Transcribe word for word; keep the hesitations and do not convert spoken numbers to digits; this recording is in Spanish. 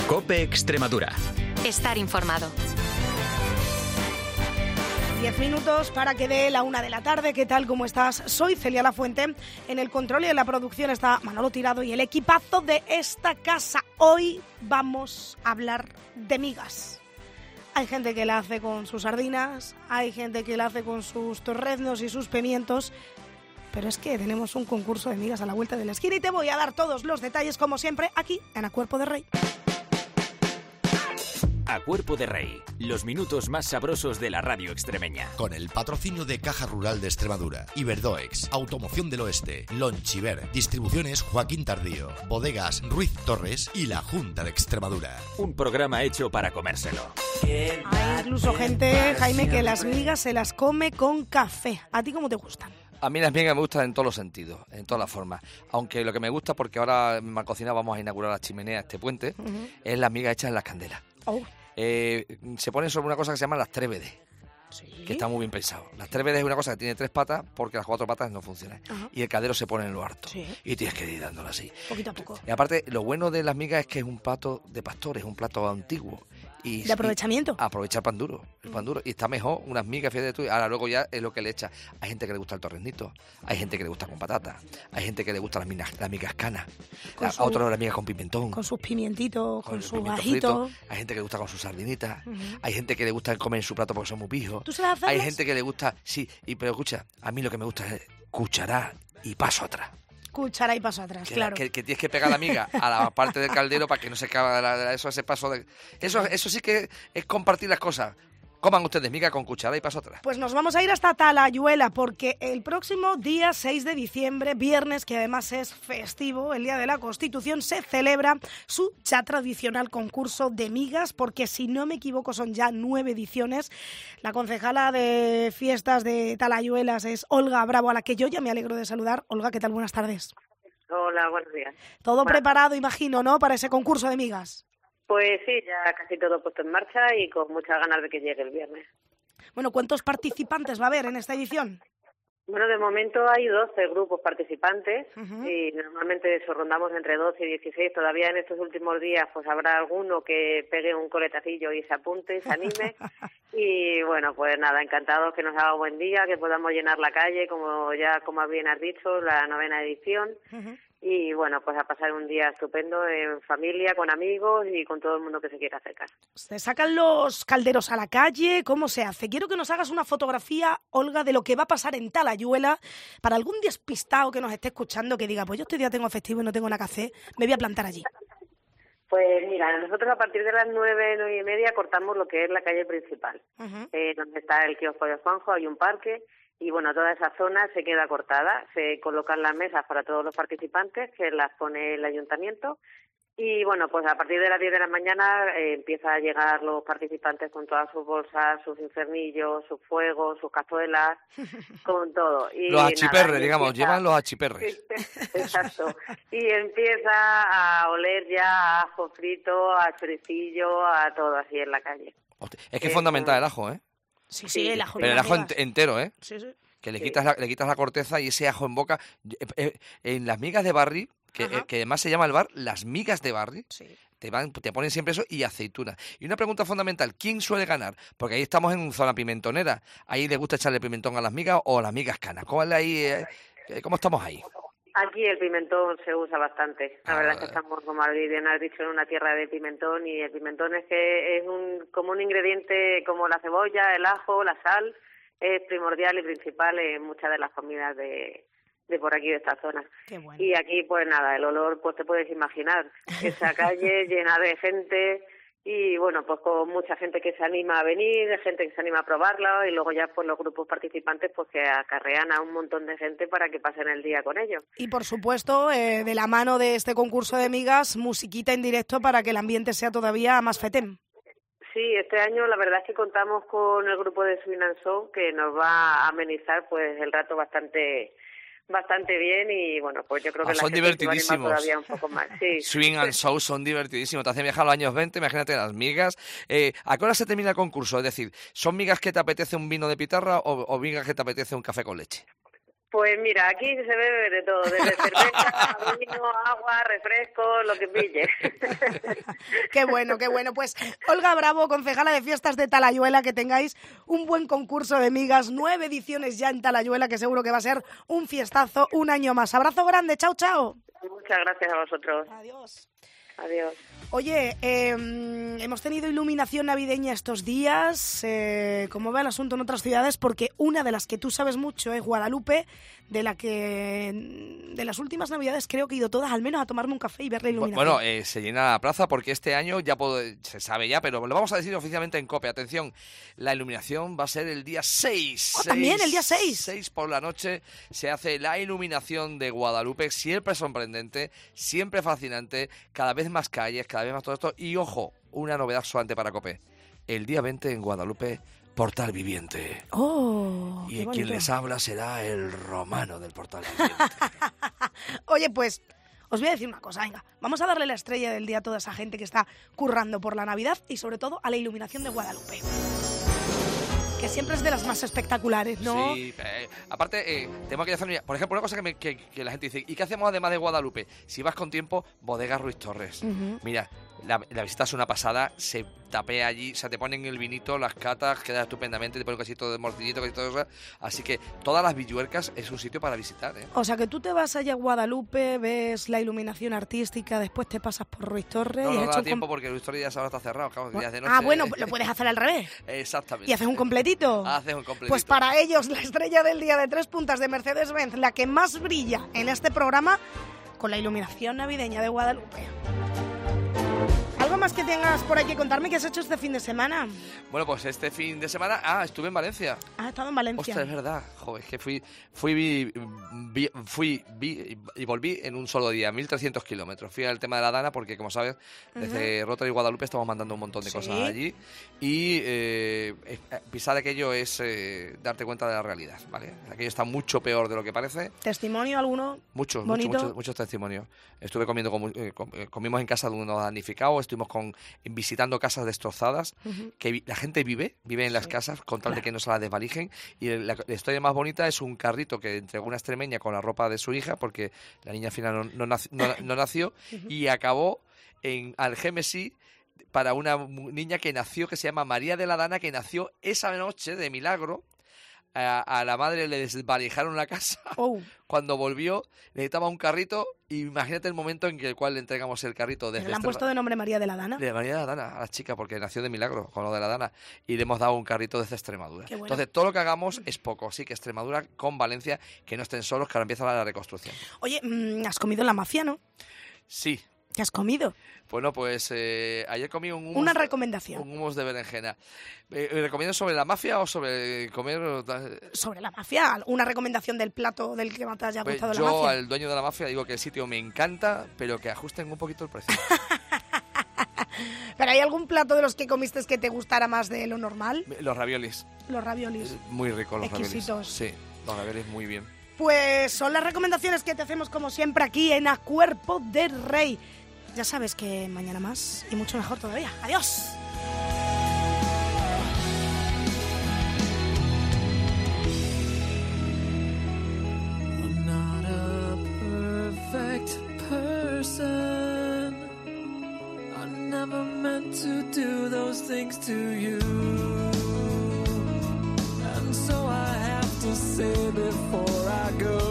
COPE Extremadura. Estar informado. Diez minutos para que dé la una de la tarde. ¿Qué tal? ¿Cómo estás? Soy Celia Lafuente. En el control y en la producción está Manolo Tirado y el equipazo de esta casa. Hoy vamos a hablar de migas. Hay gente que la hace con sus sardinas, hay gente que la hace con sus torreznos y sus pimientos, pero es que tenemos un concurso de migas a la vuelta de la esquina y te voy a dar todos los detalles, como siempre, aquí en A Cuerpo de Rey. A Cuerpo de Rey, los minutos más sabrosos de la radio extremeña. Con el patrocinio de Caja Rural de Extremadura, Iberdoex, Automoción del Oeste, Lonchiver, Distribuciones Joaquín Tardío, Bodegas Ruiz Torres y la Junta de Extremadura. Un programa hecho para comérselo. Hay incluso gente, Jaime, que las migas se las come con café. ¿A ti cómo te gustan? A mí las migas me gustan en todos los sentidos, en todas las formas. Aunque lo que me gusta, porque ahora en Malcocina vamos a inaugurar la chimenea, este puente, uh-huh. es las migas hechas en las candelas. Oh. Eh, se ponen sobre una cosa que se llama las trébedes, ¿sí? Que está muy bien pensado. Las trébedes es una cosa que tiene tres patas porque las cuatro patas no funcionan. Uh-huh. Y el cadero se pone en lo harto. ¿Sí? Y tienes que ir dándolo así. Poquito a poco. Y aparte, lo bueno de las migas es que es un plato de pastores, un plato antiguo. Y, ¿de aprovechamiento? Y aprovechar pan duro, el pan duro. Y está mejor unas migas, fíjate tú. Ahora luego ya es lo que le echa. Hay gente que le gusta el torreznito, hay gente que le gusta con patata, hay gente que le gusta las migas, las migas canas, la, su, a otros las migas con pimentón. Con sus pimientitos, con, con sus bajitos. Hay gente que le gusta con sus sardinitas, uh-huh. hay gente que le gusta comer en su plato porque son muy pijos. ¿Tú se las haces? Hay gente que le gusta, sí, y pero escucha, a mí lo que me gusta es cucharar y paso atrás. Cuchara y paso atrás, que, claro. Que, que tienes que pegar la miga a la parte del caldero para que no se caiga eso, ese paso de... Eso, eso sí que es compartir las cosas. Coman ustedes miga con cuchara y paso atrás. Pues nos vamos a ir hasta Talayuela, porque el próximo día seis de diciembre, viernes, que además es festivo, el Día de la Constitución, se celebra su ya tradicional concurso de migas, porque si no me equivoco son ya nueve ediciones. La concejala de fiestas de Talayuelas es Olga Bravo, a la que yo ya me alegro de saludar. Olga, ¿qué tal? Buenas tardes. Hola, buenos días. Todo bueno. preparado, imagino, ¿no?, para ese concurso de migas. Pues sí, ya casi todo puesto en marcha y con muchas ganas de que llegue el viernes. Bueno, ¿cuántos participantes va a haber en esta edición? Bueno, de momento hay doce grupos participantes uh-huh. y normalmente eso rondamos entre doce y dieciséis. Todavía en estos últimos días pues habrá alguno que pegue un coletacillo y se apunte, se anime. Y bueno, pues nada, encantados que nos haga buen día, que podamos llenar la calle, como ya como bien has dicho, la novena edición. Uh-huh. Y bueno, pues a pasar un día estupendo en familia, con amigos y con todo el mundo que se quiera acercar. ¿Se sacan los calderos a la calle? ¿Cómo se hace? Quiero que nos hagas una fotografía, Olga, de lo que va a pasar en Talayuela, para algún despistado que nos esté escuchando que diga, pues yo este día tengo festivo y no tengo nada que hacer, me voy a plantar allí. Pues mira, nosotros a partir de las nueve, nueve y media cortamos lo que es la calle principal, uh-huh. eh, donde está el kiosco de Juanjo, hay un parque. Y bueno, toda esa zona se queda cortada, se colocan las mesas para todos los participantes, que las pone el ayuntamiento. Y bueno, pues a partir de las diez de la mañana eh, empiezan a llegar los participantes con todas sus bolsas, sus infernillos, sus fuegos, sus cazuelas, con todo. Y los achiperres, nada, digamos, empieza... llevan los achiperres. Exacto. Y empieza a oler ya a ajo frito, a choricillo, a todo así en la calle. Hostia, es que es eh, fundamental el ajo, ¿eh? Sí, sí, el ajo. Pero el ajo entero, ¿eh? Sí, sí. Que le sí. quitas la, le quitas la corteza y ese ajo en boca. En las migas de barri, que, eh, que además se llama el bar, las migas de barri, sí. te van, te ponen siempre eso y aceitunas. Y una pregunta fundamental, ¿quién suele ganar? Porque ahí estamos en zona pimentonera. ¿Ahí le gusta echarle pimentón a las migas o a las migas canas? ¿Cómo, es ahí, eh, ¿Cómo estamos ahí? Aquí el pimentón se usa bastante. La ah, verdad es que estamos, como bien has dicho, en una tierra de pimentón y el pimentón es que es un como un ingrediente como la cebolla, el ajo, la sal, es primordial y principal en muchas de las comidas de, de por aquí, de esta zona. Qué bueno. Y aquí, pues nada, el olor, pues te puedes imaginar, esa calle llena de gente. Y bueno, pues con mucha gente que se anima a venir, gente que se anima a probarlo y luego ya pues los grupos participantes pues que acarrean a un montón de gente para que pasen el día con ellos. Y por supuesto, eh, de la mano de este concurso de migas, musiquita en directo para que el ambiente sea todavía más fetén. Sí, este año la verdad es que contamos con el grupo de Swing and Soul que nos va a amenizar pues el rato bastante... bastante bien y bueno, pues yo creo que ah, la son gente se va a divertidísimos. animar todavía un poco más. Sí. Swing and Soul son divertidísimos, te hacen viajar a los años veinte, imagínate las migas. Eh, ¿A qué hora se termina el concurso? Es decir, ¿son migas que te apetece un vino de pitarra o, o migas que te apetece un café con leche? Pues mira, aquí se bebe de todo, desde cerveza, vino, agua, refresco, lo que pille. Qué bueno, qué bueno. Pues Olga Bravo, concejala de fiestas de Talayuela, que tengáis un buen concurso de migas, nueve ediciones ya en Talayuela, que seguro que va a ser un fiestazo un año más. Abrazo grande, chao, chao. Muchas gracias a vosotros. Adiós. Adiós. Oye, eh, hemos tenido iluminación navideña estos días. Eh, ¿Cómo va el asunto en otras ciudades? Porque una de las que tú sabes mucho es Guadalupe, de la que de las últimas navidades creo que he ido todas al menos a tomarme un café y ver la iluminación. Bueno, eh, se llena la plaza porque este año ya puedo, se sabe ya, pero lo vamos a decir oficialmente en COPE. Atención, la iluminación va a ser el día seis. Oh, también el día seis. seis por la noche se hace la iluminación de Guadalupe, siempre sorprendente, siempre fascinante, cada vez más calles, cada vez más todo esto. Y ojo, una novedad solamente para COPE. El día veinte en Guadalupe, Portal Viviente. Oh, y quien les habla será el romano del Portal Viviente. Oye, pues os voy a decir una cosa, venga, vamos a darle la estrella del día a toda esa gente que está currando por la Navidad y sobre todo a la iluminación de Guadalupe, que siempre es de las más espectaculares, ¿no? Sí, eh, aparte, eh, tengo que hacer, por ejemplo, una cosa que, me, que, que la gente dice, ¿y qué hacemos además de Guadalupe? Si vas con tiempo, Bodega Ruiz Torres. Uh-huh. Mira, la, la visita es una pasada, se tapea allí, o sea, te ponen el vinito, las catas, queda estupendamente, te ponen un casito de morcillito, casi todo eso. Así que todas las Villuercas es un sitio para visitar, ¿eh? O sea, que tú te vas allá a Guadalupe, ves la iluminación artística, después te pasas por Ruiz Torres... No, y no, has no hecho da tiempo com- porque Ruiz Torres ya ahora está cerrado, claro, días de noche. Ah, bueno, lo puedes hacer al revés. Exactamente. Y haces un completito. Haces un completito. Pues para ellos, la estrella del día de tres puntas de Mercedes-Benz, la que más brilla en este programa, con la iluminación navideña de Guadalupe. ¿Algo más que tengas por ahí que contarme? ¿Qué has hecho este fin de semana? Bueno, pues este fin de semana... Ah, estuve en Valencia. Ah, estado en Valencia. Ostras, es verdad. Joder, es que fui, fui, vi, vi, fui vi, y volví en un solo día, mil trescientos kilómetros. Fui al tema de la Dana porque, como sabes, desde uh-huh. Rotary y Guadalupe estamos mandando un montón de ¿Sí? cosas allí. Y eh, pisar aquello es eh, darte cuenta de la realidad, ¿vale? Aquello está mucho peor de lo que parece. ¿Testimonio alguno? Muchos, bonito. muchos, muchos, muchos testimonios. Estuve comiendo, con, eh, comimos en casa de unos damnificados, estuvimos con, visitando casas destrozadas, uh-huh. que vi, la gente vive, vive en las sí, casas con tal claro. de que no se las desvalijen. Y la, la historia más bonita es un carrito que entregó una extremeña con la ropa de su hija, porque la niña al final no, no, nació, no, no nació, uh-huh. y acabó en Algemesí para una niña que nació, que se llama María de la Dana, que nació esa noche de milagro. A, a la madre le desvalijaron la casa. Oh. Cuando volvió necesitaba un carrito. Y imagínate el momento en el cual le entregamos el carrito. Desde ¿Le han puesto de nombre María de la Dana? De María de la Dana, a la chica, porque nació de milagro con lo de la Dana. Y le hemos dado un carrito desde Extremadura. Bueno. Entonces todo lo que hagamos es poco. Así que Extremadura con Valencia, que no estén solos, que ahora empieza la reconstrucción. Oye, has comido la mafia, ¿no? Sí. ¿Qué has comido? Bueno, pues eh, ayer comí un hummus... Una recomendación. Un hummus de berenjena. Eh, ¿Recomiendo sobre la mafia o sobre comer...? Sobre la mafia. ¿Una recomendación del plato del que más te haya gustado pues la mafia? Yo al dueño de la mafia digo que el sitio me encanta, pero que ajusten un poquito el precio. ¿Pero hay algún plato de los que comiste que te gustara más de lo normal? Los raviolis. Los raviolis. Muy ricos los exquisitos. raviolis. Sí, los raviolis muy bien. Pues son las recomendaciones que te hacemos como siempre aquí en A Cuerpo de Rey. Ya sabes que mañana más y mucho mejor todavía. ¡Adiós! I'm not a perfect person. I never meant to do those things to you. And so I have to say before I go,